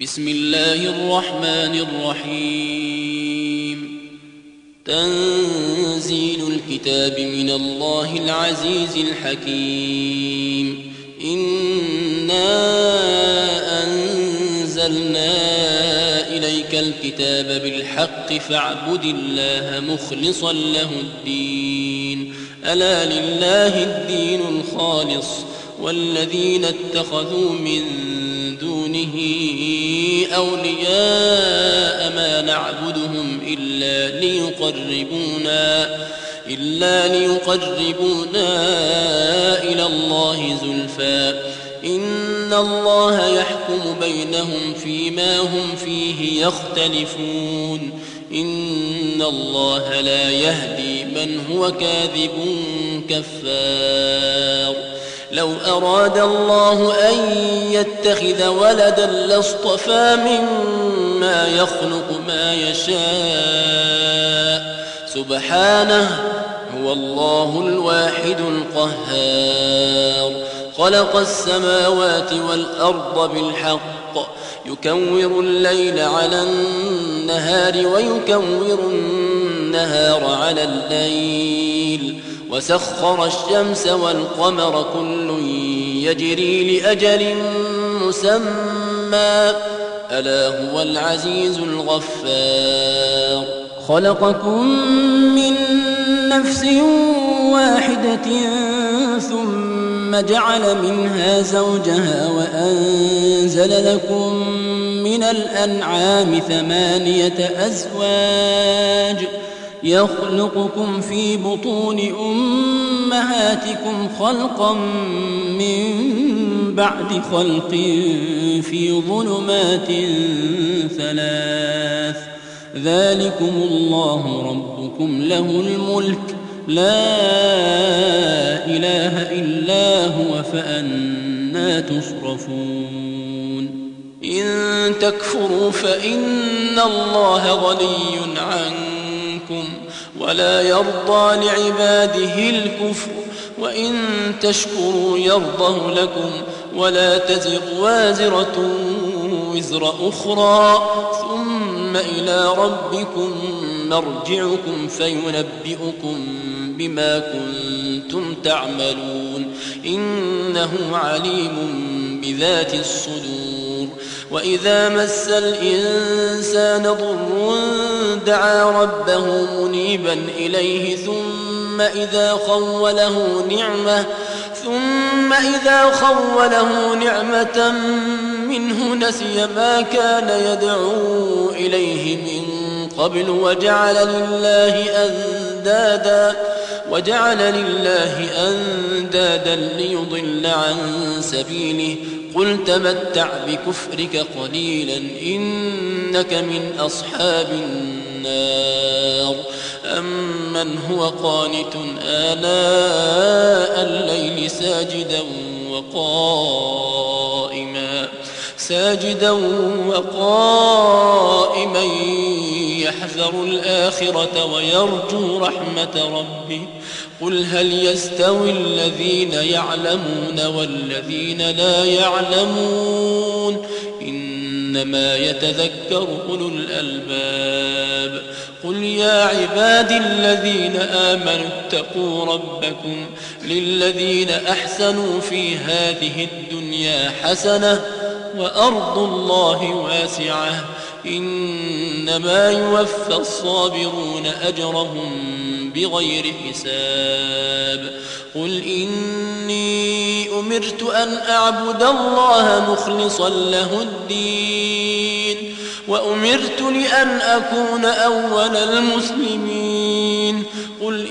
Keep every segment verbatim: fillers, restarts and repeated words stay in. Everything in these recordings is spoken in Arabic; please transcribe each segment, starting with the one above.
بسم الله الرحمن الرحيم تنزيل الكتاب من الله العزيز الحكيم إنا أنزلنا إليك الكتاب بالحق فاعبد الله مخلصا له الدين ألا لله الدين الخالص والذين اتخذوا من دونه أولياء ما نعبدهم إلا ليقربونا إلا ليقربونا إلى الله زلفى إن الله يحكم بينهم فيما هم فيه يختلفون إن الله لا يهدي من هو كاذب كفار لو أراد الله أن يتخذ ولدا لاصطفى مما يخلق ما يشاء سبحانه هو الله الواحد القهار خلق السماوات والأرض بالحق يكور الليل على النهار ويكور النهار على الليل وسخر الشمس والقمر كل يجري لأجل مسمى ألا هو العزيز الغفار خلقكم من نفس واحدة ثم جعل منها زوجها وأنزل لكم من الأنعام ثمانية أزواج يخلقكم في بطون أمهاتكم خلقا من بعد خلق في ظلمات ثلاث ذلكم الله ربكم له الملك لا إله إلا هو فأنى تصرفون إن تكفروا فإن الله غني عنكم ولا يرضى لعباده الكفر وإن تشكروا يرضه لكم ولا تزر وازرة وزر أخرى ثم إلى ربكم مرجعكم فينبئكم بما كنتم تعملون إنه عليم بذات الصدور وإذا مس الإنسان ضر دعا ربه منيبا إليه ثم إذا خوله نعمة ثم إذا خوله نعمة منه نسي ما كان يدعو إليه من قبل وجعل لله أندادا وجعل لله أندادا ليضل عن سبيله قل تمتع بكفرك قليلا إنك من أصحاب النار أمن هو قانت آناء الليل ساجدا وقائما ساجدا وقائما يحذر الآخرة ويرجو رحمة ربه قل هل يستوي الذين يعلمون والذين لا يعلمون إنما يتذكر أولو الألباب قل يا عبادي الذين آمنوا اتقوا ربكم للذين أحسنوا في هذه الدنيا حسنة وأرض الله واسعة إنما يوفى الصابرون أجرهم بغير حساب قل إني أمرت أن أعبد الله مخلصا له الدين وأمرت لأن أكون أول المسلمين قل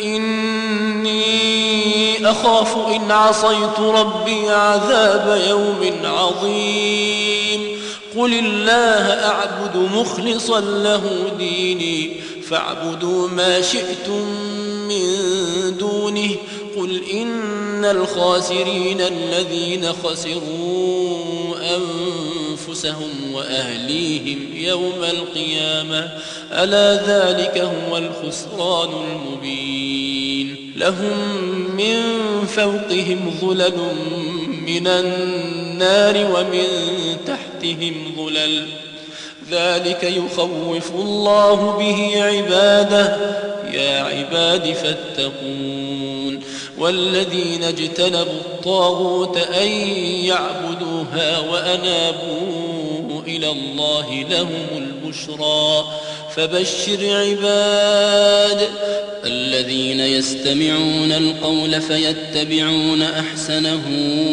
إني أخاف إن عصيت ربي عذاب يوم عظيم قل الله أعبد مخلصا له ديني فاعبدوا ما شئتم من دونه قل إن الخاسرين الذين خسروا أنفسهم وأهليهم يوم القيامة ألا ذلك هو الخسران المبين لهم من فوقهم ظلل من النار ومن تحت تحتهم ظلل ذلك يخوف الله به عباده يا عباد فاتقون والذين اجتنبوا الطاغوت أن يعبدوها وأنابوا إلى الله لهم البشرى فبشر عباد الذين يستمعون القول فيتبعون أحسنه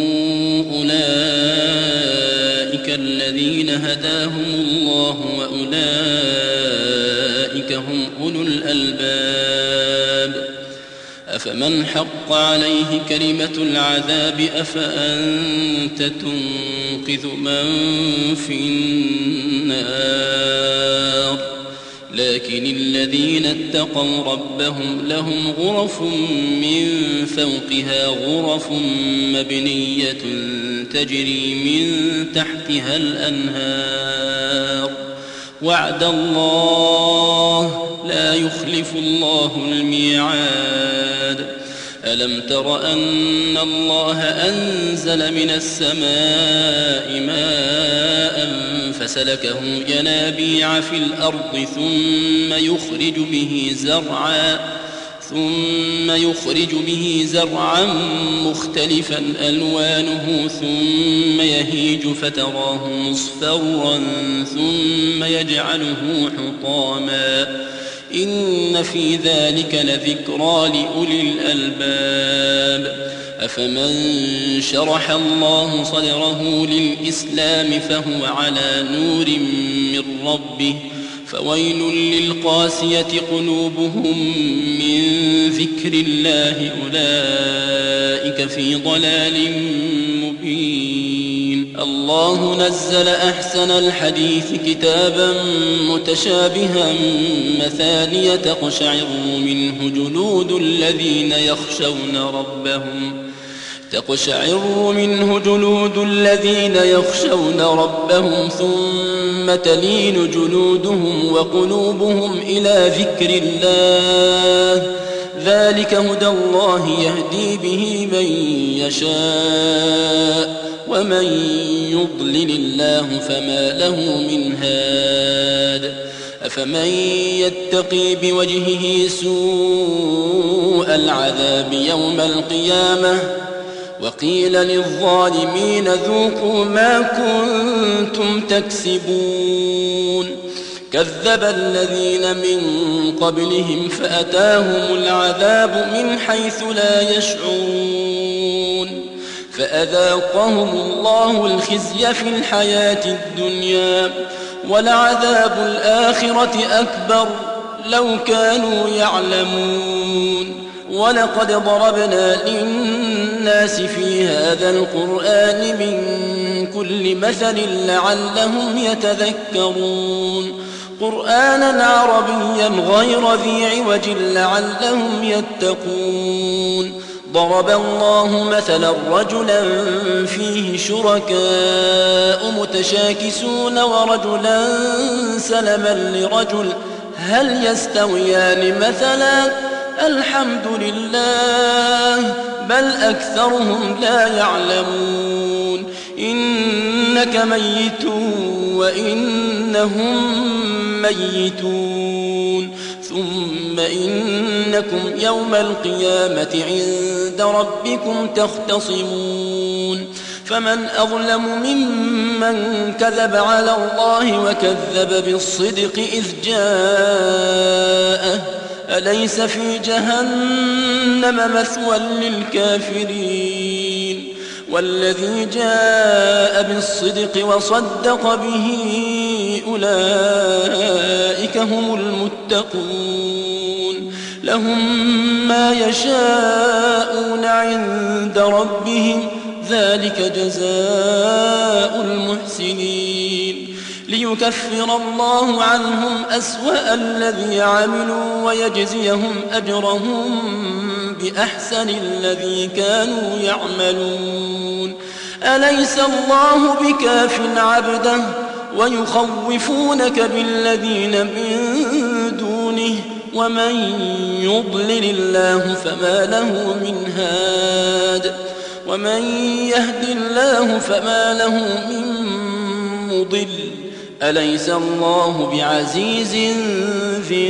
أولئك الذين هداهم الله وأولئك هم أولو الألباب أفمن حق عليه كلمة العذاب أفأنت تنقذ من في النار لكن الذين اتقوا ربهم لهم غرف من فوقها غرف مبنية تجري من تحتها الأنهار وعد الله لا يخلف الله الميعاد ألم تر أن الله أنزل من السماء ماء فسلكه ينابيع في الأرض ثم يخرج به زرعا ثم يخرج به زرعا مختلفا ألوانه ثم يهيج فتراه مصفرا ثم يجعله حطاما إن في ذلك لذكرى لأولي الألباب أفمن شرح الله صدره للإسلام فهو على نور من ربه فويل للقاسية قلوبهم من ذكر الله أولئك في ضلال مبين الله نزل أحسن الحديث كتابا متشابها مثانية تقشعر منه جلود الذين يخشون ربهم تقشعر منه جلود الذين يخشون ربهم ثم تلين جلودهم وقلوبهم إلى ذكر الله ذلك هدى الله يهدي به من يشاء ومن يضلل الله فما له من هاد أفمن يتقي بوجهه سوء العذاب يوم القيامة وقيل للظالمين ذوقوا ما كنتم تكسبون كذب الذين من قبلهم فأتاهم العذاب من حيث لا يشعرون فأذاقهم الله الخزي في الحياة الدنيا ولعذاب الآخرة أكبر لو كانوا يعلمون ولقد ضربنا للناس في هذا القرآن من كل مثل لعلهم يتذكرون قرآنا عربيا غير ذي عوج لعلهم يتقون ضرب الله مثلا رجلا فيه شركاء متشاكسون ورجلا سلما لرجل هل يستويان مثلا الحمد لله بل أكثرهم لا يعلمون إنك ميت وإنهم ميتون ثم إنكم يوم القيامة عند ربكم تختصمون فمن أظلم ممن كذب على الله وكذب بالصدق إذ جاءه أليس في جهنم مثوى للكافرين والذي جاء بالصدق وصدق به أولئك هم المتقون لهم ما يشاءون عند ربهم ذلك جزاء المحسنين ليكفر الله عنهم أسوأ الذي عملوا ويجزيهم أجرهم بأحسن الذي كانوا يعملون أليس الله بكاف عبده ويخوفونك بالذين من دونه ومن يضلل الله فما له من هاد ومن يهد الله فما له من مضل أليس الله بعزيز ذي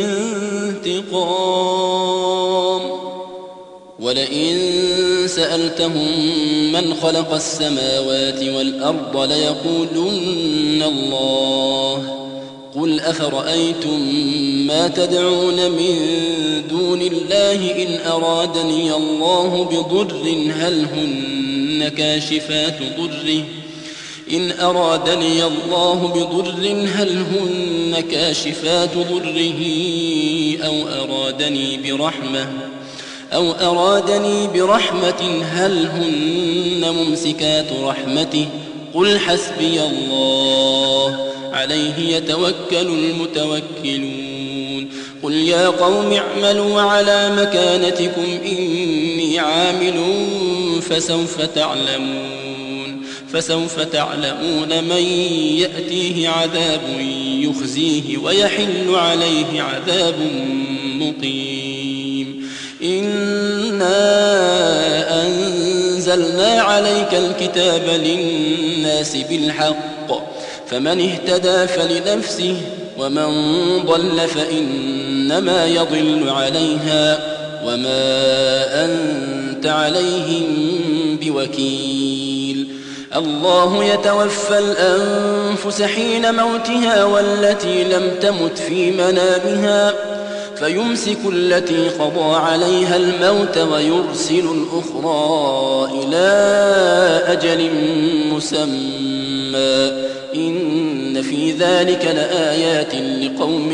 انتقام ولئن سألتهم من خلق السماوات والأرض ليقولن الله قل أفرأيتم ما تدعون من دون الله إن أرادني الله بضر هل هن كاشفات ضره إن أرادني الله بضر هل هن كاشفات ضره أو أرادني برحمة أو أرادني برحمة هل هن ممسكات رحمته قل حسبي الله عليه يتوكل المتوكلون قل يا قوم اعملوا على مكانتكم إني عامل فسوف تعلمون فسوف تعلمون من يأتيه عذاب يخزيه ويحل عليه عذاب مقيم إنا أنزلنا عليك الكتاب للناس بالحق فمن اهتدى فلنفسه ومن ضل فإنما يضل عليها وما أنت عليهم بوكيل الله يتوفى الأنفس حين موتها والتي لم تمت في منامها فيمسك التي قضى عليها الموت ويرسل الأخرى إلى أجل مسمى إن في ذلك لآيات لقوم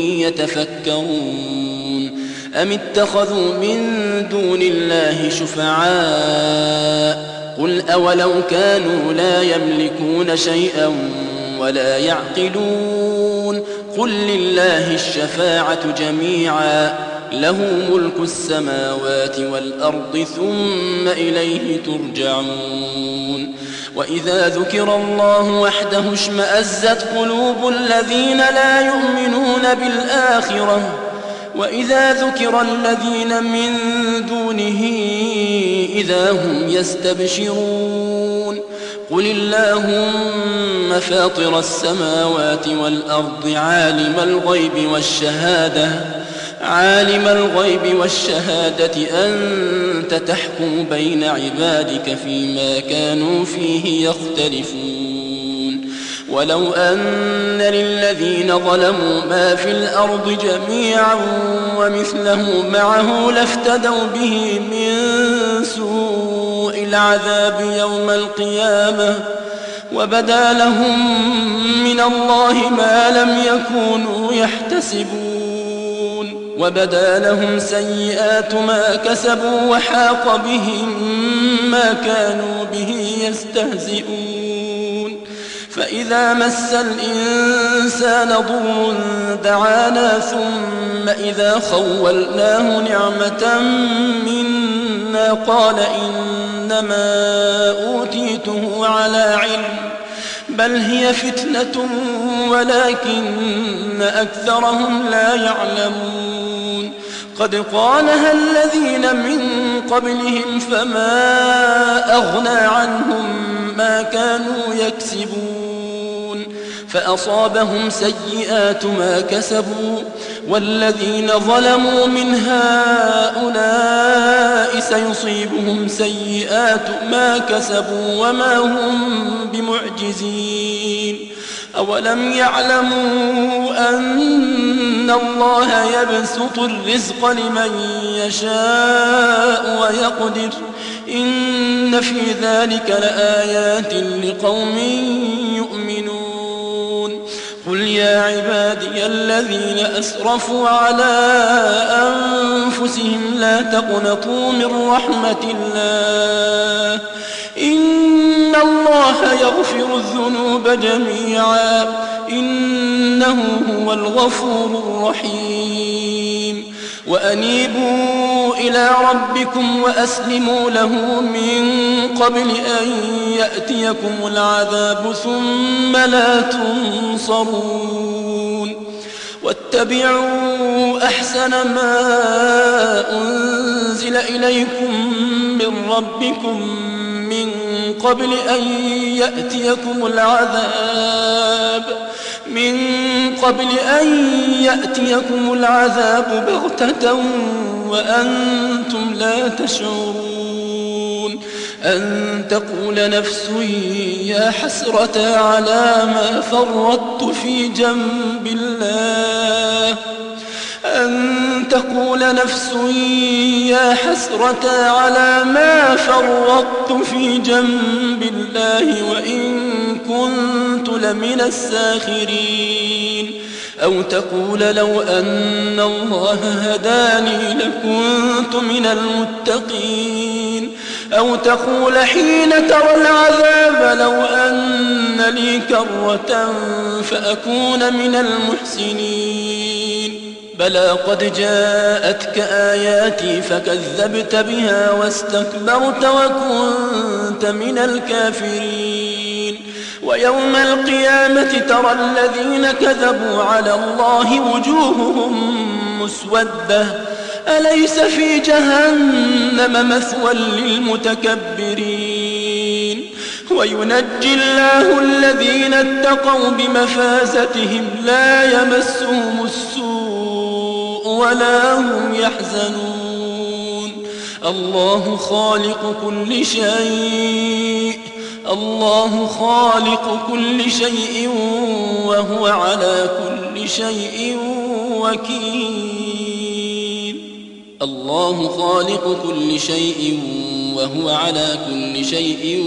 يتفكرون أم اتخذوا من دون الله شفعاء قل أولو كانوا لا يملكون شيئا ولا يعقلون قل لله الشفاعة جميعا له ملك السماوات والأرض ثم إليه ترجعون وإذا ذكر الله وحده اشمأزت قلوب الذين لا يؤمنون بالآخرة وإذا ذكر الذين من دونه إذا هم يستبشرون قل اللهم فاطر السماوات والأرض عالم الغيب والشهادة عالم الغيب والشهادة أنت تحكم بين عبادك فيما كانوا فيه يختلفون ولو أن للذين ظلموا ما في الأرض جميعا ومثله معه لافتدوا به من سوء العذاب يوم القيامة وبدا لهم من الله ما لم يكونوا يحتسبون وبدا لهم سيئات ما كسبوا وحاق بهم ما كانوا به يستهزئون فإذا مس الإنسان ضر دعانا ثم إذا خولناه نعمة منا قال إنما أوتيته على علم بل هي فتنة ولكن أكثرهم لا يعلمون قد قالها الذين من قبلهم فما أغنى عنهم ما كانوا يكسبون فأصابهم سيئات ما كسبوا والذين ظلموا من هؤلاء سيصيبهم سيئات ما كسبوا وما هم بمعجزين أولم يعلموا أن الله يبسط الرزق لمن يشاء ويقدر إن في ذلك لآيات لقوم يؤمنون قل يا عبادي الذين أسرفوا على أنفسهم لا تقنطوا من رحمة الله إن الله يغفر الذنوب جميعا إنه هو الغفور الرحيم وأنيبوا إلى ربكم وأسلموا له من قبل أن يأتيكم العذاب ثم لا تنصرون واتبعوا أحسن ما أنزل إليكم من ربكم من قبل أن يأتيكم العذاب من قبل أن يأتيكم العذاب بغتة وأنتم لا تشعرون أن تقول نفس يا حسرة على ما فرطت في جنب الله أن تقول نفس يا حسرة على ما فرطت في جنب الله وإن كنت لمن الساخرين أو تقول لو أن الله هداني لكنت من المتقين أو تقول حين ترى العذاب لو أن لي كرة فأكون من المحسنين بلى قد جاءتك آياتي فكذبت بها واستكبرت وكنت من الكافرين ويوم القيامة ترى الذين كذبوا على الله وجوههم مسودة أليس في جهنم مثوى للمتكبرين وينجي الله الذين اتقوا بمفازتهم لا يمسهم السوء ولا هم يحزنون الله خالق كل شيء الله خالق كل شيء وهو على كل شيء وكيل الله خالق كل شيء وهو على كل شيء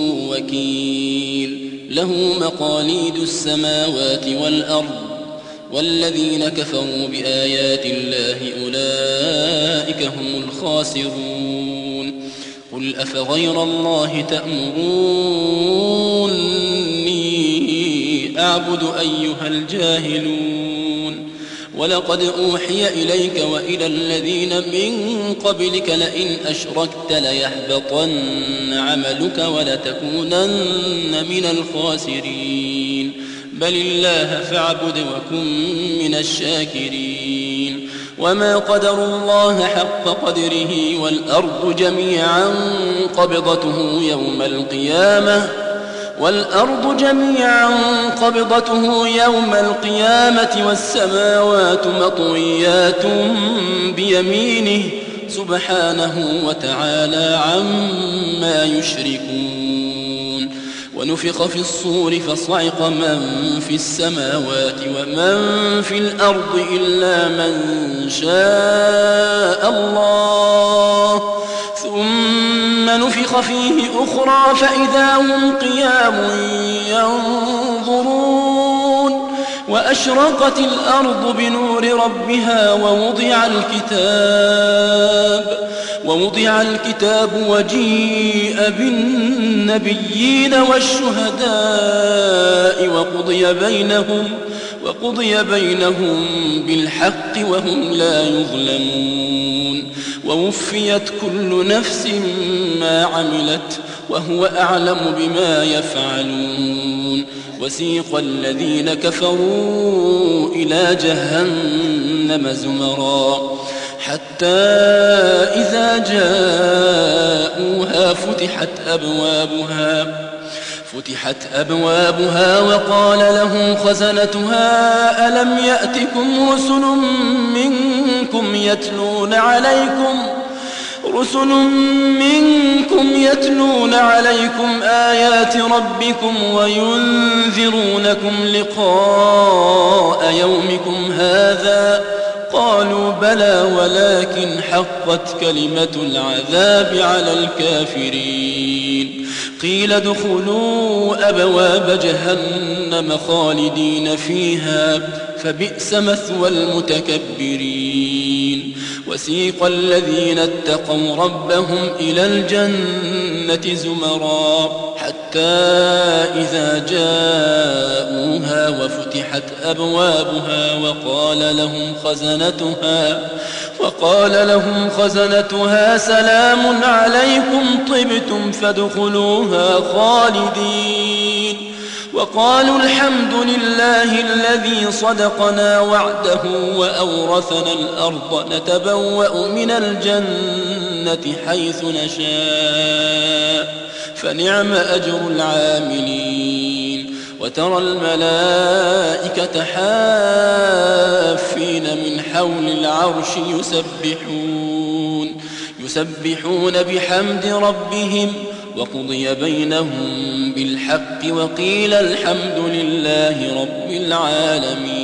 وكيل له مقاليد السماوات والأرض والذين كفروا بآيات الله أولئك هم الخاسرون قل أفغير الله تأمروني أعبد أيها الجاهلون ولقد أوحي إليك وإلى الذين من قبلك لئن أشركت ليحبطن عملك ولتكونن من الخاسرين بل الله فاعبد وكن من الشاكرين وما قدروا الله حق قدره والأرض جميعا قبضته يوم القيامة والأرض جميعا قبضته يوم القيامة والسماوات مطويات بيمينه سبحانه وتعالى عما يشركون ونفخ في الصور فصعق من في السماوات ومن في الأرض إلا من شاء الله ثم نفخ فيه أخرى فإذا هم قيام ينظرون وأشرقت الأرض بنور ربها ووضع الكتاب ووضع الكتاب وجيء بالنبيين والشهداء وقضي بينهم وقضي بينهم بالحق وهم لا يظلمون ووفيت كل نفس ما عملت وهو أعلم بما يفعلون وسيق الذين كفروا إلى جهنم زمرا حتى إذا جاءوها فتحت أبوابها فتحت أبوابها وقال لهم خزنتها ألم يأتكم رسل منكم يتلون عليكم رسل منكم يتلون عليكم آيات ربكم وينذرونكم لقاء يومكم هذا قالوا بلى ولكن حقت كلمة العذاب على الكافرين قيل ادخلوا أبواب جهنم خالدين فيها فبئس مثوى المتكبرين وسيق الذين اتقوا ربهم إلى الجنة زمرا حتى إذا جاءوها وفتحت أبوابها وقال لهم خزنتها وقال لهم خزنتها سلام عليكم طبتم فادخلوها خالدين وقالوا الحمد لله الذي صدقنا وعده وأورثنا الأرض نتبوأ من الجنة حيث نشاء فنعم أجر العاملين. وترى الملائكة حافين من حول العرش يسبحون يسبحون بحمد ربهم وقضي بينهم بالحق وقيل الحمد لله رب العالمين.